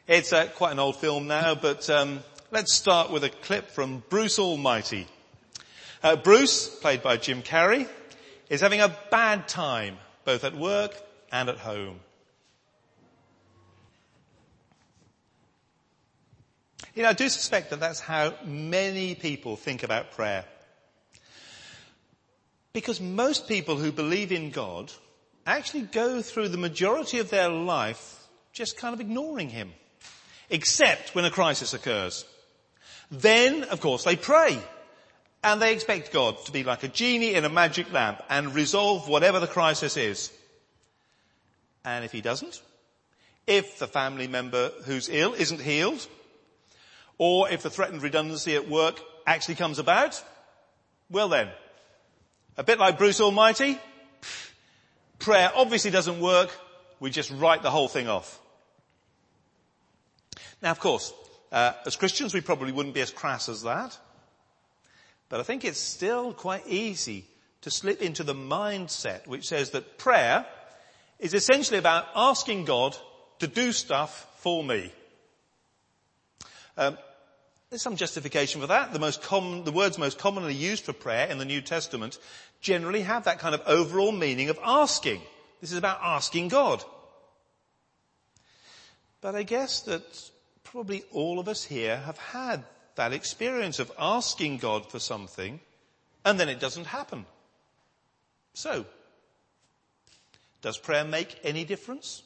It's quite an old film now, but let's start with a clip from Bruce Almighty. Bruce, played by Jim Carrey, is having a bad time, both at work and at home. You know, I do suspect that that's how many people think about prayer. Because most people who believe in God actually go through the majority of their life just kind of ignoring him. Except when a crisis occurs. Then, of course, they pray. And they expect God to be like a genie in a magic lamp and resolve whatever the crisis is. And if he doesn't, if the family member who's ill isn't healed, or if the threatened redundancy at work actually comes about, well then, a bit like Bruce Almighty, prayer obviously doesn't work, we just write the whole thing off. Now, of course, as Christians we probably wouldn't be as crass as that, but I think it's still quite easy to slip into the mindset which says that prayer is essentially about asking God to do stuff for me. There's some justification for that. The words most commonly used for prayer in the New Testament generally have that kind of overall meaning of asking. This is about asking God. But I guess that probably all of us here have had that experience of asking God for something and then it doesn't happen. So, does prayer make any difference?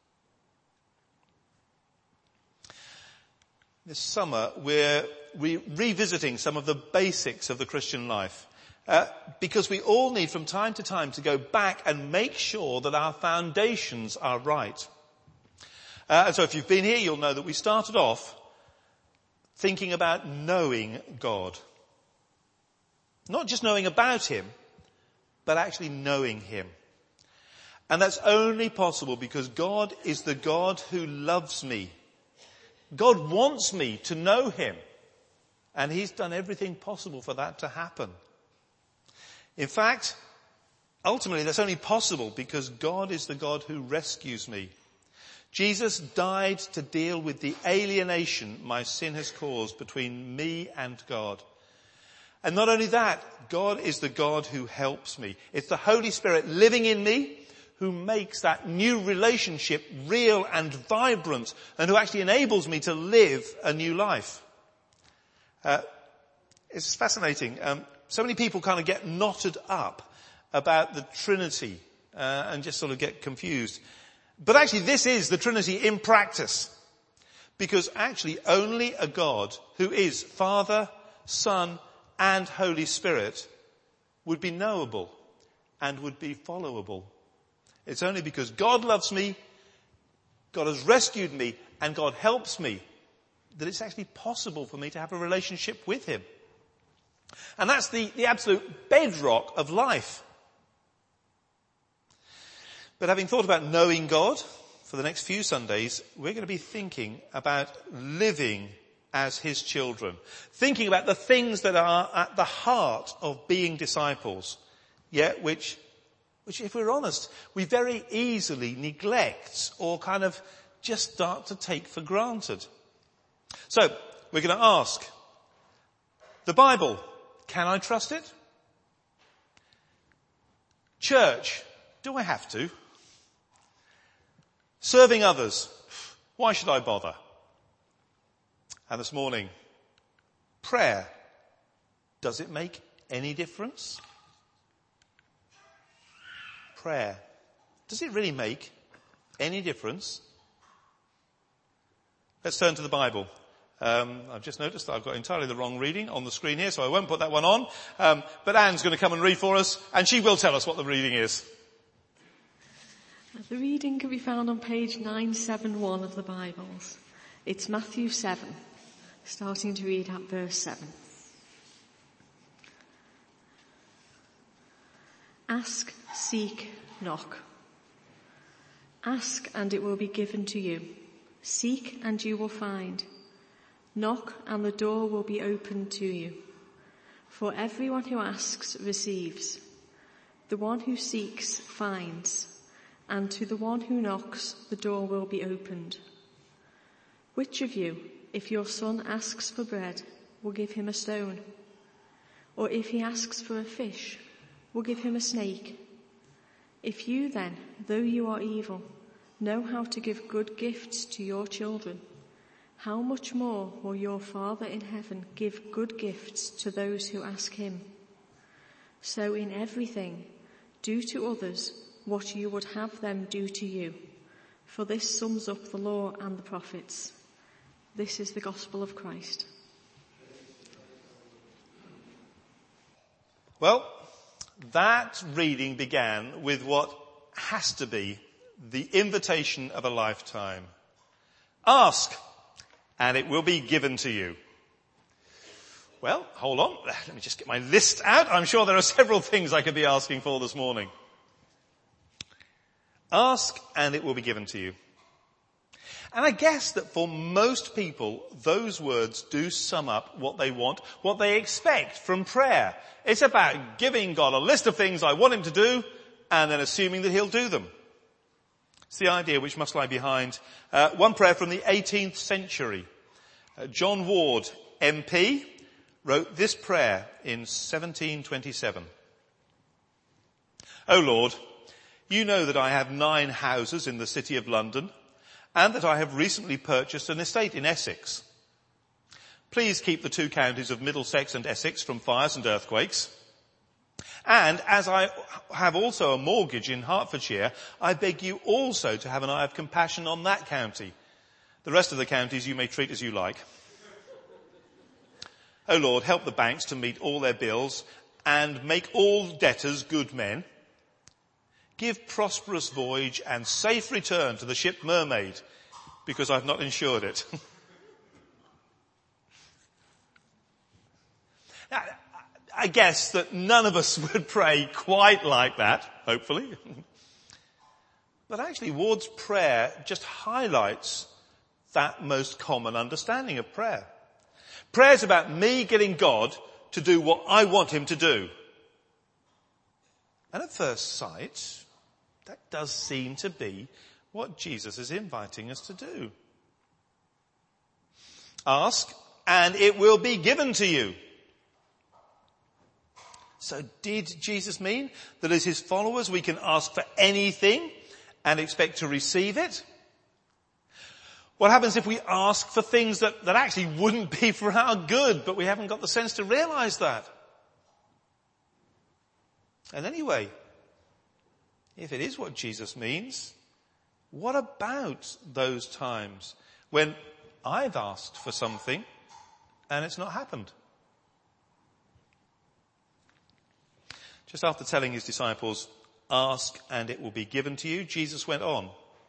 This summer we're revisiting some of the basics of the Christian life because we all need from time to time to go back and make sure that our foundations are right. And so if you've been here, you'll know that we started off thinking about knowing God. Not just knowing about him, but actually knowing him. And that's only possible because God is the God who loves me. God wants me to know him. And he's done everything possible for that to happen. In fact, ultimately that's only possible because God is the God who rescues me. Jesus died to deal with the alienation my sin has caused between me and God. And not only that, God is the God who helps me. It's the Holy Spirit living in me who makes that new relationship real and vibrant and who actually enables me to live a new life. It's fascinating. So many people kind of get knotted up about the Trinity and just sort of get confused. But actually this is the Trinity in practice. Because actually only a God who is Father, Son and Holy Spirit would be knowable and would be followable. It's only because God loves me, God has rescued me, and God helps me that it's actually possible for me to have a relationship with him. And that's the absolute bedrock of life. But having thought about knowing God for the next few Sundays, we're going to be thinking about living as his children. Thinking about the things that are at the heart of being disciples, yet which if we're honest, we very easily neglect or kind of just start to take for granted. So, we're going to ask, the Bible, can I trust it? Church, do I have to? Serving others, why should I bother? And this morning, prayer, does it make any difference? Prayer, does it really make any difference? Let's turn to the Bible. I've just noticed that I've got entirely the wrong reading on the screen here, so I won't put that one on. But Anne's going to come and read for us, and she will tell us what the reading is. The reading can be found on page 971 of the Bibles. It's Matthew 7, starting to read at verse 7. Ask, seek, knock. Ask and it will be given to you. Seek and you will find. Knock and the door will be opened to you. For everyone who asks receives. The one who seeks finds. And to the one who knocks the door will be opened. Which of you, if your son asks for bread, will give him a stone? Or if he asks for a fish, will give him a snake? If you then, though you are evil, know how to give good gifts to your children, how much more will your Father in heaven give good gifts to those who ask him? So in everything, do to others what you would have them do to you, for this sums up the law and the prophets. This is the gospel of Christ. Well, that reading began with what has to be the invitation of a lifetime. Ask, and it will be given to you. Well, hold on. Let me just get my list out. I'm sure there are several things I could be asking for this morning. Ask, and it will be given to you. And I guess that for most people, those words do sum up what they want, what they expect from prayer. It's about giving God a list of things I want him to do, and then assuming that he'll do them. It's the idea which must lie behind one prayer from the 18th century. John Ward, MP, wrote this prayer in 1727. O Lord, you know that I have 9 houses in the city of London, and that I have recently purchased an estate in Essex. Please keep the 2 counties of Middlesex and Essex from fires and earthquakes. And as I have also a mortgage in Hertfordshire, I beg you also to have an eye of compassion on that county. The rest of the counties you may treat as you like. O Lord, help the banks to meet all their bills and make all debtors good men. Give prosperous voyage and safe return to the ship Mermaid, because I've not insured it. Now, I guess that none of us would pray quite like that, hopefully. But actually, Ward's prayer just highlights that most common understanding of prayer. Prayer is about me getting God to do what I want him to do. And at first sight, that does seem to be what Jesus is inviting us to do. Ask, and it will be given to you. So did Jesus mean that as his followers we can ask for anything and expect to receive it? What happens if we ask for things that actually wouldn't be for our good, but we haven't got the sense to realize that? And anyway, if it is what Jesus means, what about those times when I've asked for something and it's not happened? Just after telling his disciples, ask and it will be given to you, Jesus went on.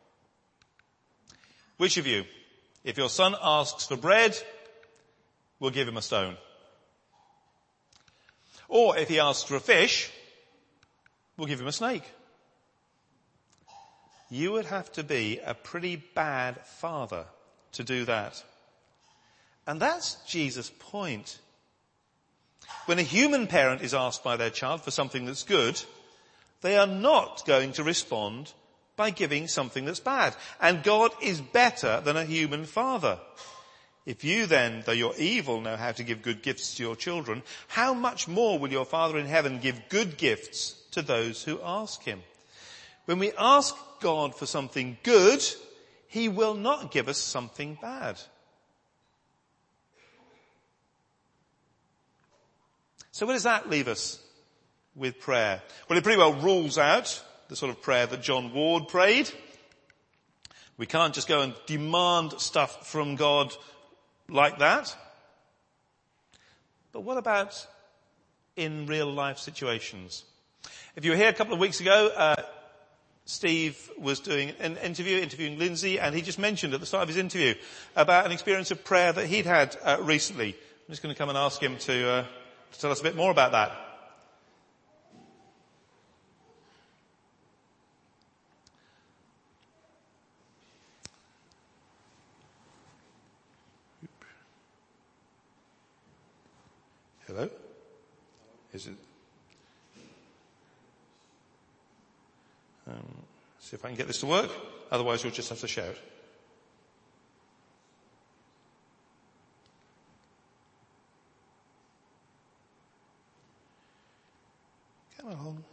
Which of you, if your son asks for bread, will give him a stone? Or if he asks for a fish, will give him a snake? You would have to be a pretty bad father to do that. And that's Jesus' point. When a human parent is asked by their child for something that's good, they are not going to respond by giving something that's bad. And God is better than a human father. If you then, though you're evil, know how to give good gifts to your children, how much more will your Father in heaven give good gifts to those who ask him? When we ask God for something good, he will not give us something bad. So where does that leave us with prayer? Well, it pretty well rules out the sort of prayer that John Ward prayed. We can't just go and demand stuff from God like that. But what about in real life situations? If you were here a couple of weeks ago, Steve was doing an interviewing Lindsay, and he just mentioned at the start of his interview about an experience of prayer that he'd had recently. I'm just going to come and ask him to tell us a bit more about that. Hello? Is it? See if I can get this to work. Otherwise, you'll just have to shout. Come along.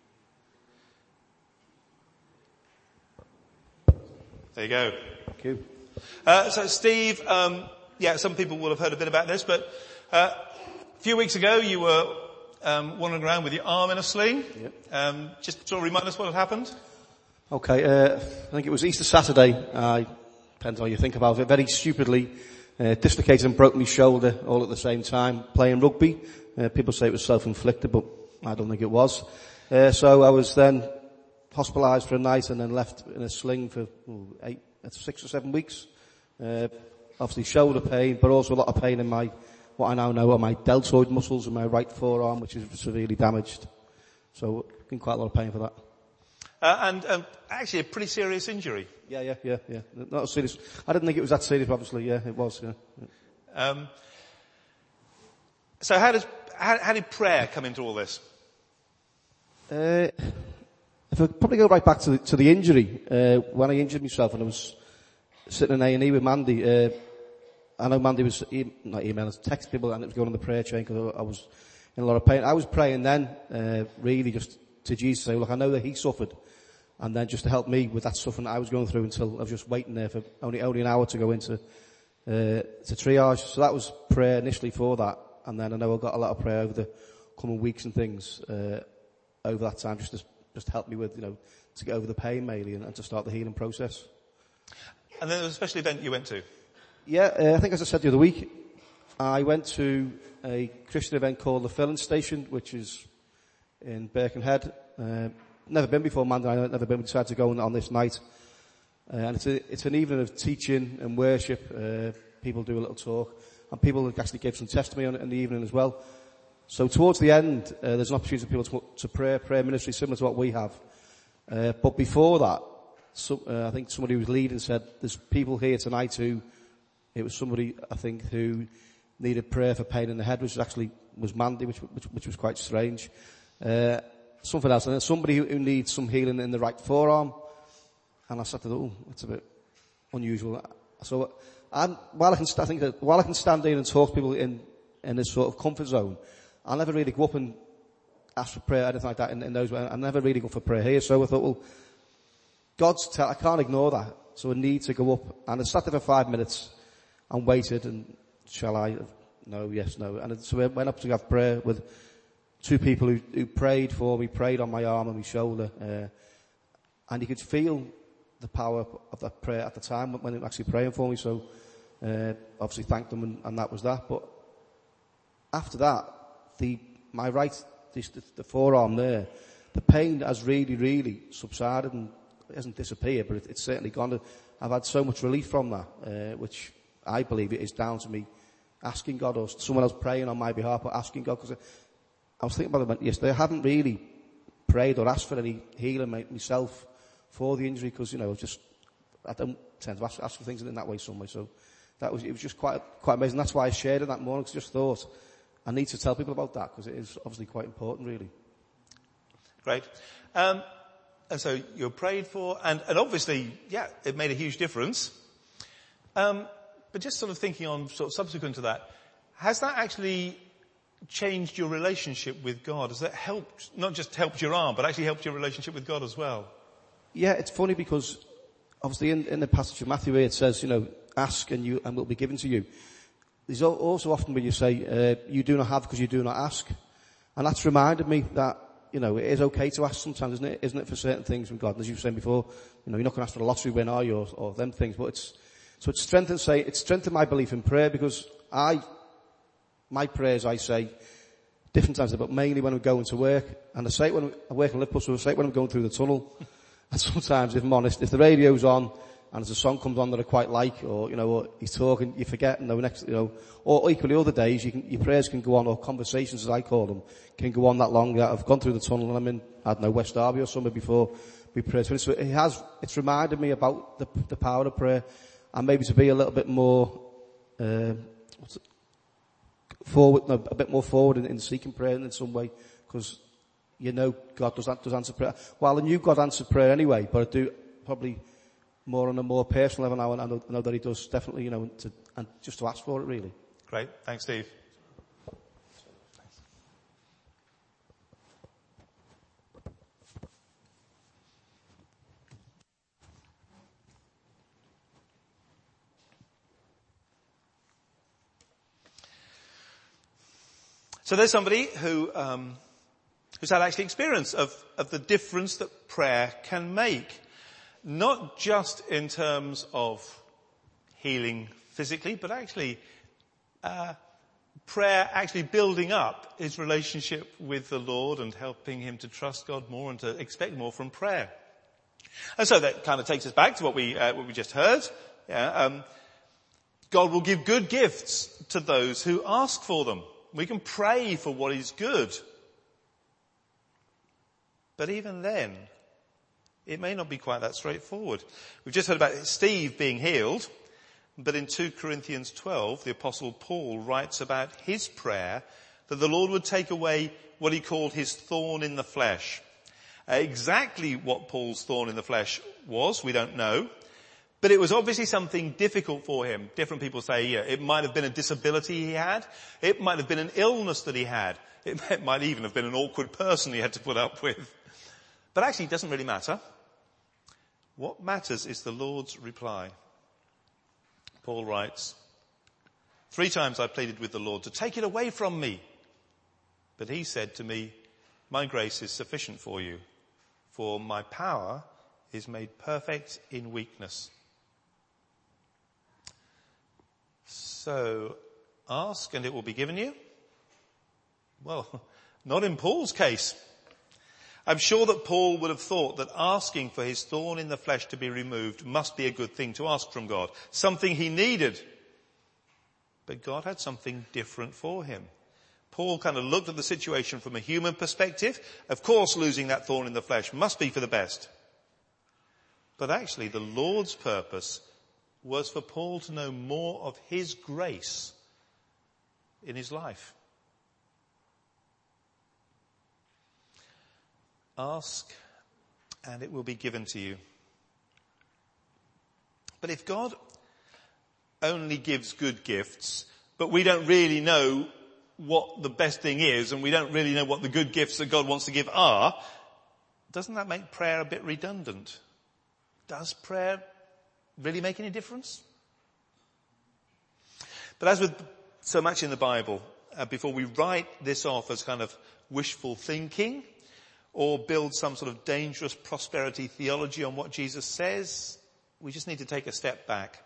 There you go. Thank you. So Steve, some people will have heard a bit about this, but a few weeks ago you were wandering around with your arm in a sling. Yep. Just sort of remind us what had happened. Okay, I think it was Easter Saturday. Depends how you think about it. Very stupidly dislocated and broke my shoulder all at the same time playing rugby. People say it was self-inflicted, but I don't think it was. So I was then hospitalised for a night and then left in a sling for 6 or 7 weeks. Obviously shoulder pain, but also a lot of pain in what I now know are my deltoid muscles in my right forearm, which is severely damaged. So been quite a lot of pain for that. And actually a pretty serious injury. Yeah. Not as serious. I didn't think it was that serious, obviously. Yeah, it was. Yeah. So how did prayer come into all this? If I probably go right back to the injury, when I injured myself and I was sitting in A&E with Mandy, I know Mandy was not emailing, text people, and it was going on the prayer chain because I was in a lot of pain. I was praying then, really just to Jesus, say, look, I know that he suffered, and then just to help me with that suffering I was going through until I was just waiting there for only an hour to go into to triage. So that was prayer initially for that, and then I know I got a lot of prayer over the coming weeks and things over that time, just to help me with, to get over the pain mainly and to start the healing process. And then there was a special event you went to. Yeah, I think as I said the other week, I went to a Christian event called the Filling Station, which is in Birkenhead. Never been before, Mandy and I never been. We decided to go on this night. And it's an evening of teaching and worship. People do a little talk. And people actually give some testimony in the evening as well. So towards the end, there's an opportunity for people to prayer ministry similar to what we have. But before that, I think somebody who was leading said, there's people here tonight it was somebody, I think, who needed prayer for pain in the head, which was Mandy, which was quite strange. Something else, and then somebody who needs some healing in the right forearm. And I said to them, that's a bit unusual. So, while I can stand in and talk to people in this sort of comfort zone, I'll never really go up and ask for prayer, anything like that in those ways. I never really go for prayer here. So I thought, well, I can't ignore that. So I need to go up. And I sat there for 5 minutes and waited, and shall I? No, yes, no. And so I went up to have prayer with 2 people who prayed for me, prayed on my arm and my shoulder. And you could feel the power of that prayer at the time when they were actually praying for me. So, obviously thanked them and that was that. But after that, my right, the forearm there, the pain has really, really subsided and it hasn't disappeared, but it's certainly gone. I've had so much relief from that, which I believe it is down to me asking God or someone else praying on my behalf, but asking God, because I was thinking about it yesterday. I haven't really prayed or asked for any healing myself for the injury because, I don't tend to ask for things in that way some way. So it was just quite amazing. That's why I shared it that morning, because I just thought I need to tell people about that because it is obviously quite important, really. Great. And so you're prayed for, and obviously, it made a huge difference. But just sort of thinking on sort of subsequent to that, has that actually changed your relationship with God? Has that helped, not just helped your arm, but actually helped your relationship with God as well? Yeah, it's funny because obviously in the passage of Matthew where it says, ask and it will be given to you. There's also often when you say, you do not have because you do not ask. And that's reminded me that, it is okay to ask sometimes, isn't it, for certain things from God. And as you were saying before, you're not going to ask for a lottery win, are you, or them things. But it's strengthened my belief in prayer because my prayers, I say, different times, but mainly when I'm going to work. And I say it when I work in Liverpool, so I say it when I'm going through the tunnel. And sometimes, if I'm honest, if the radio's on and there's a song comes on that I quite like, or he's talking, you forget, and the next, or equally other days, your prayers can go on, or conversations as I call them, can go on that long that I've gone through the tunnel and I'm in, I don't know, West Derby or somewhere before we pray. So it's reminded me about the power of prayer and maybe to be a little bit more, a bit more forward in seeking prayer in some way, because God does answer prayer. Well, I knew God answered prayer anyway, but I do probably more on a more personal level now, and I know that he does definitely, and just to ask for it really. Great. Thanks, Steve. So there's somebody who's had actually experience of the difference that prayer can make. Not just in terms of healing physically, but actually prayer actually building up his relationship with the Lord and helping him to trust God more and to expect more from prayer. And so that kind of takes us back to what we just heard. God will give good gifts to those who ask for them. We can pray for what is good. But even then, it may not be quite that straightforward. We've just heard about Steve being healed, but in 2 Corinthians 12, the Apostle Paul writes about his prayer that the Lord would take away what he called his thorn in the flesh. Exactly what Paul's thorn in the flesh was, we don't know, but it was obviously something difficult for him. Different people say, it might have been a disability he had, it might have been an illness that he had, it might even have been an awkward person he had to put up with. But actually it doesn't really matter. What matters is the Lord's reply. Paul writes, 3 times I pleaded with the Lord to take it away from me. But he said to me, my grace is sufficient for you, for my power is made perfect in weakness. So ask and it will be given you? Well, not in Paul's case. I'm sure that Paul would have thought that asking for his thorn in the flesh to be removed must be a good thing to ask from God, something he needed. But God had something different for him. Paul kind of looked at the situation from a human perspective. Of course, losing that thorn in the flesh must be for the best. But actually, the Lord's purpose was for Paul to know more of his grace in his life. Ask, and it will be given to you. But if God only gives good gifts, but we don't really know what the best thing is, and we don't really know what the good gifts that God wants to give are, doesn't that make prayer a bit redundant? Does prayer really make any difference? But as with so much in the Bible, before we write this off as kind of wishful thinking, or build some sort of dangerous prosperity theology on what Jesus says, we just need to take a step back.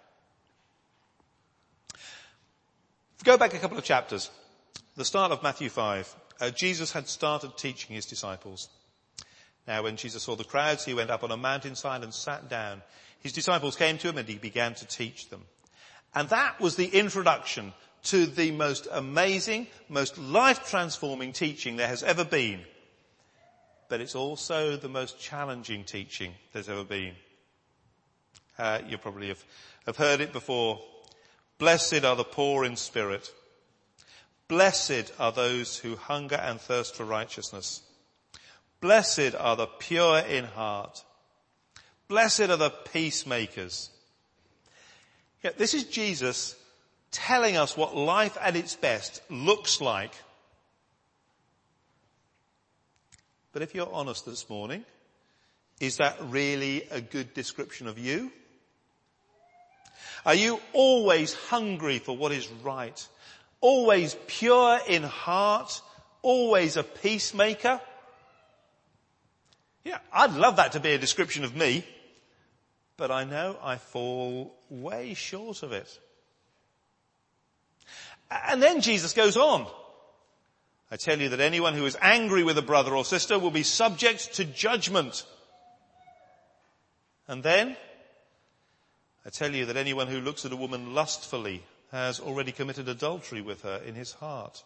If we go back a couple of chapters, the start of Matthew 5, Jesus had started teaching his disciples. Now when Jesus saw the crowds, he went up on a mountainside and sat down. His disciples came to him and he began to teach them. And that was the introduction to the most amazing, most life-transforming teaching there has ever been. But it's also the most challenging teaching there's ever been. You probably have heard it before. Blessed are the poor in spirit. Blessed are those who hunger and thirst for righteousness. Blessed are the pure in heart. Blessed are the peacemakers. Yeah, this is Jesus telling us what life at its best looks like. But if you're honest this morning, is that really a good description of you? Are you always hungry for what is right? Always pure in heart? Always a peacemaker? Yeah, I'd love that to be a description of me, but I know I fall way short of it. And then Jesus goes on. I tell you that anyone who is angry with a brother or sister will be subject to judgment. And then, I tell you that anyone who looks at a woman lustfully has already committed adultery with her in his heart.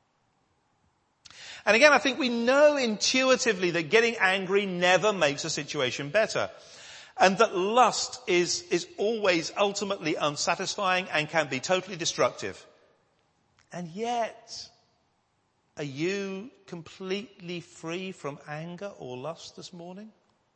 And again, I think we know intuitively that getting angry never makes a situation better. And that lust is always ultimately unsatisfying and can be totally destructive. And yet, are you completely free from anger or lust this morning?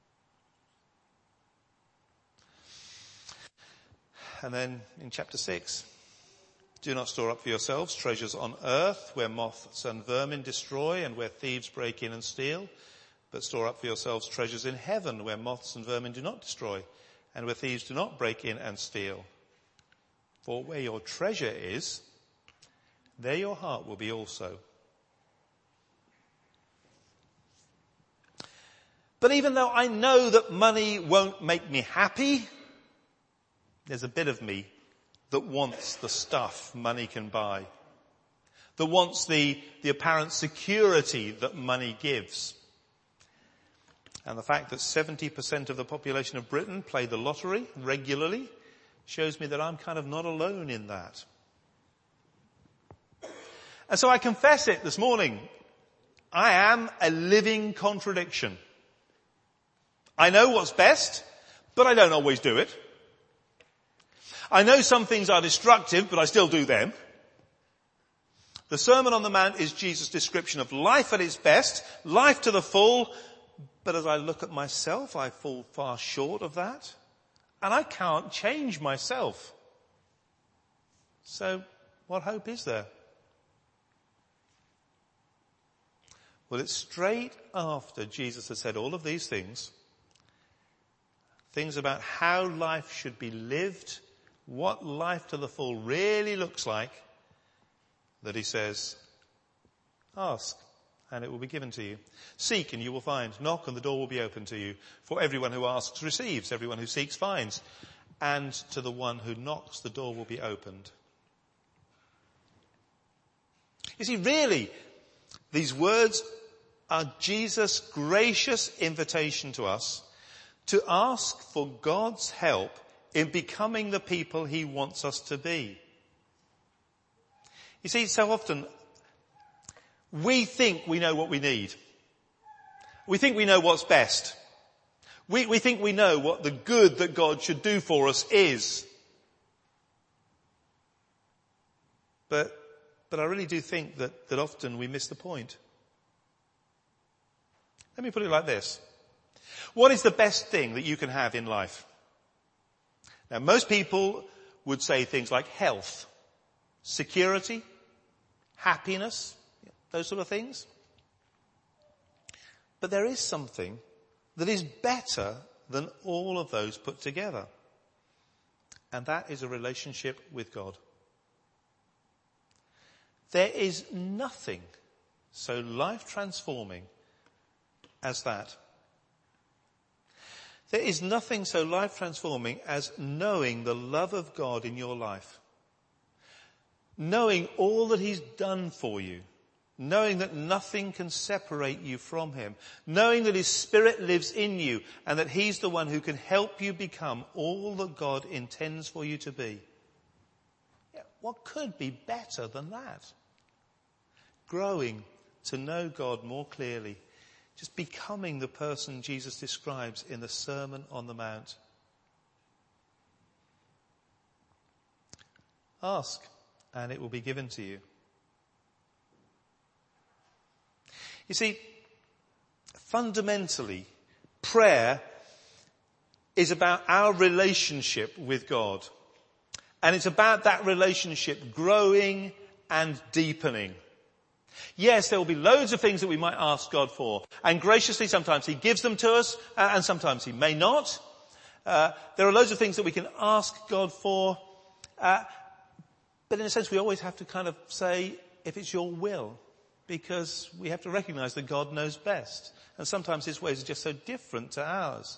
And then in chapter 6, do not store up for yourselves treasures on earth where moths and vermin destroy and where thieves break in and steal, but store up for yourselves treasures in heaven where moths and vermin do not destroy and where thieves do not break in and steal. For where your treasure is, there your heart will be also. But even though I know that money won't make me happy, there's a bit of me that wants the stuff money can buy, that wants the apparent security that money gives. And the fact that 70% of the population of Britain play the lottery regularly shows me that I'm kind of not alone in that. And so I confess it this morning. I am a living contradiction. I know what's best, but I don't always do it. I know some things are destructive, but I still do them. The Sermon on the Mount is Jesus' description of life at its best, life to the full, but as I look at myself, I fall far short of that, and I can't change myself. So what hope is there? Well, it's straight after Jesus has said all of these things about how life should be lived, what life to the full really looks like, that he says, ask and it will be given to you. Seek and you will find. Knock and the door will be open to you. For everyone who asks receives, everyone who seeks finds. And to the one who knocks, the door will be opened. You see, really, these words are Jesus' gracious invitation to us to ask for God's help in becoming the people he wants us to be. You see, so often we think we know what we need. We think we know what's best. We think we know what the good that God should do for us is. But I really do think that often we miss the point. Let me put it like this. What is the best thing that you can have in life? Now, most people would say things like health, security, happiness, those sort of things. But there is something that is better than all of those put together. And that is a relationship with God. There is nothing so life-transforming as that. There is nothing so life-transforming as knowing the love of God in your life. Knowing all that he's done for you. Knowing that nothing can separate you from him. Knowing that his Spirit lives in you and that he's the one who can help you become all that God intends for you to be. Yeah, what could be better than that? Growing to know God more clearly. Just becoming the person Jesus describes in the Sermon on the Mount. Ask, and it will be given to you. You see, fundamentally, prayer is about our relationship with God. And it's about that relationship growing and deepening. Yes, there will be loads of things that we might ask God for. And graciously, sometimes he gives them to us, and sometimes he may not. There are loads of things that we can ask God for. But in a sense, we always have to kind of say, if it's your will. Because we have to recognize that God knows best. And sometimes his ways are just so different to ours.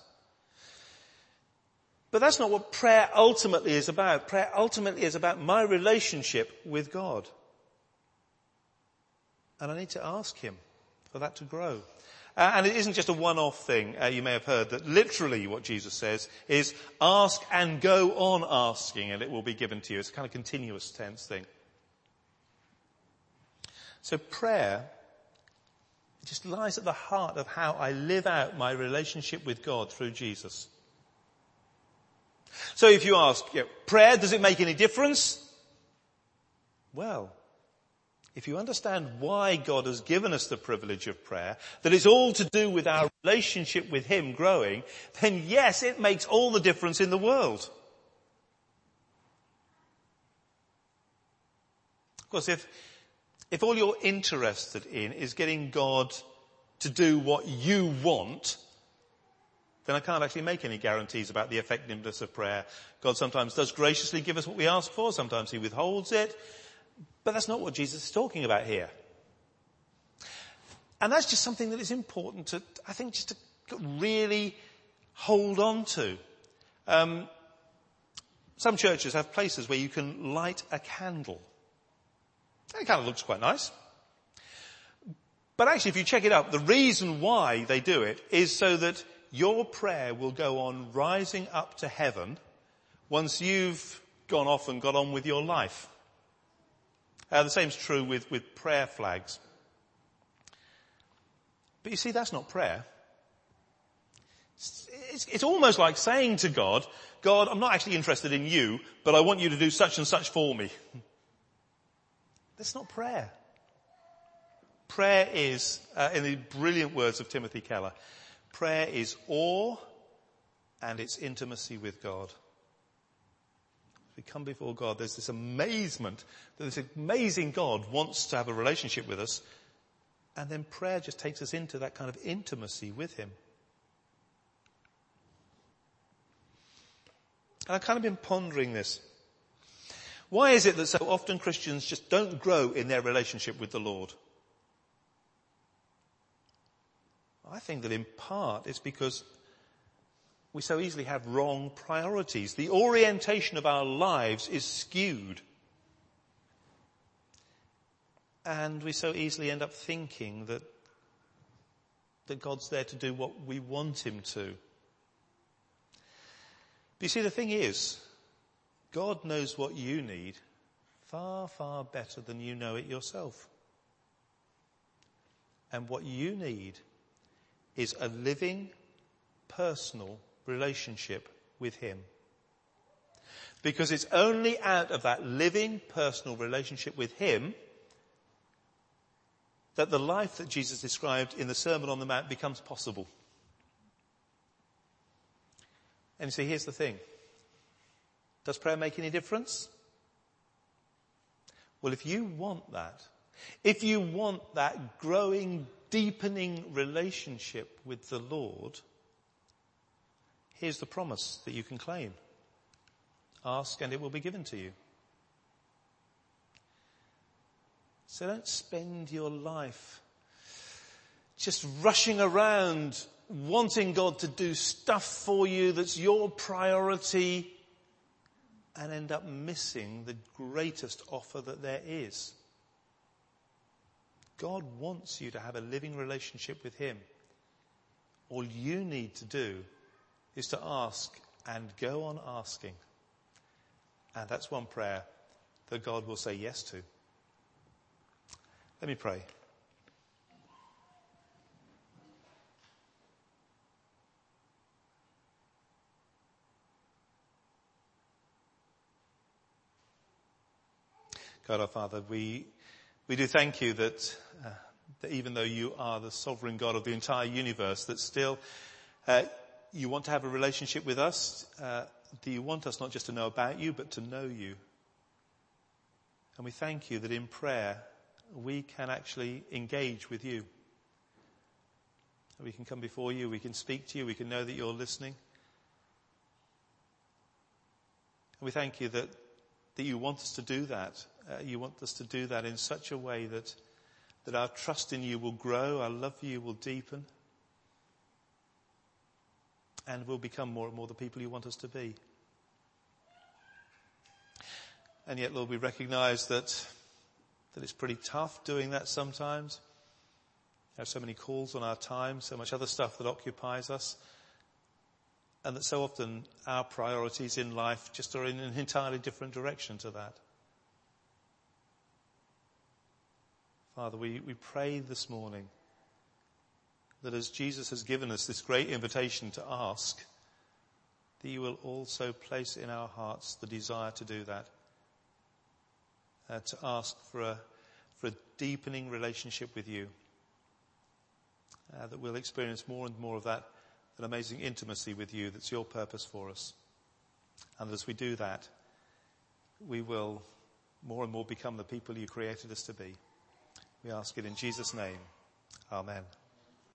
But that's not what prayer ultimately is about. Prayer ultimately is about my relationship with God. And I need to ask him for that to grow. And it isn't just a one-off thing. You may have heard that literally what Jesus says is ask and go on asking and it will be given to you. It's a kind of continuous tense thing. So prayer just lies at the heart of how I live out my relationship with God through Jesus. So if you ask, prayer, does it make any difference? Well, if you understand why God has given us the privilege of prayer, that it's all to do with our relationship with him growing, then yes, it makes all the difference in the world. Of course, if all you're interested in is getting God to do what you want, then I can't actually make any guarantees about the effectiveness of prayer. God sometimes does graciously give us what we ask for, sometimes he withholds it. But that's not what Jesus is talking about here. And that's just something that is important to, I think, just to really hold on to. Some churches have places where you can light a candle. It kind of looks quite nice. But actually, if you check it up, the reason why they do it is so that your prayer will go on rising up to heaven once you've gone off and got on with your life. The same is true with prayer flags. But you see, that's not prayer. It's almost like saying to God, God, I'm not actually interested in you, but I want you to do such and such for me. That's not prayer. Prayer is, in the brilliant words of Timothy Keller, prayer is awe and it's intimacy with God. We come before God, there's this amazement that this amazing God wants to have a relationship with us, and then prayer just takes us into that kind of intimacy with him. And I've kind of been pondering this. Why is it that so often Christians just don't grow in their relationship with the Lord? I think that in part it's because we so easily have wrong priorities. The orientation of our lives is skewed. And we so easily end up thinking that God's there to do what we want him to. But you see, the thing is, God knows what you need far, far better than you know it yourself. And what you need is a living, personal relationship with him. Because it's only out of that living, personal relationship with him that the life that Jesus described in the Sermon on the Mount becomes possible. And you see, here's the thing. Does prayer make any difference? Well, if you want that growing, deepening relationship with the Lord, here's the promise that you can claim. Ask and it will be given to you. So don't spend your life just rushing around wanting God to do stuff for you that's your priority and end up missing the greatest offer that there is. God wants you to have a living relationship with him. All you need to do is to ask and go on asking. And that's one prayer that God will say yes to. Let me pray. God our Father, we do thank you that even though you are the sovereign God of the entire universe, that still you want to have a relationship with us. Do you want us not just to know about you, but to know you? And we thank you that in prayer we can actually engage with you. We can come before you, we can speak to you, we can know that you're listening. And we thank you that you want us to do that. You want us to do that in such a way that our trust in you will grow, our love for you will deepen, and we'll become more and more the people you want us to be. And yet, Lord, we recognize that it's pretty tough doing that sometimes. There are so many calls on our time, so much other stuff that occupies us, and that so often our priorities in life just are in an entirely different direction to that. Father, we pray this morning that as Jesus has given us this great invitation to ask, that you will also place in our hearts the desire to do that. To ask for a deepening relationship with you. That we'll experience more and more of that amazing intimacy with you that's your purpose for us. And as we do that, we will more and more become the people you created us to be. We ask it in Jesus' name. Amen.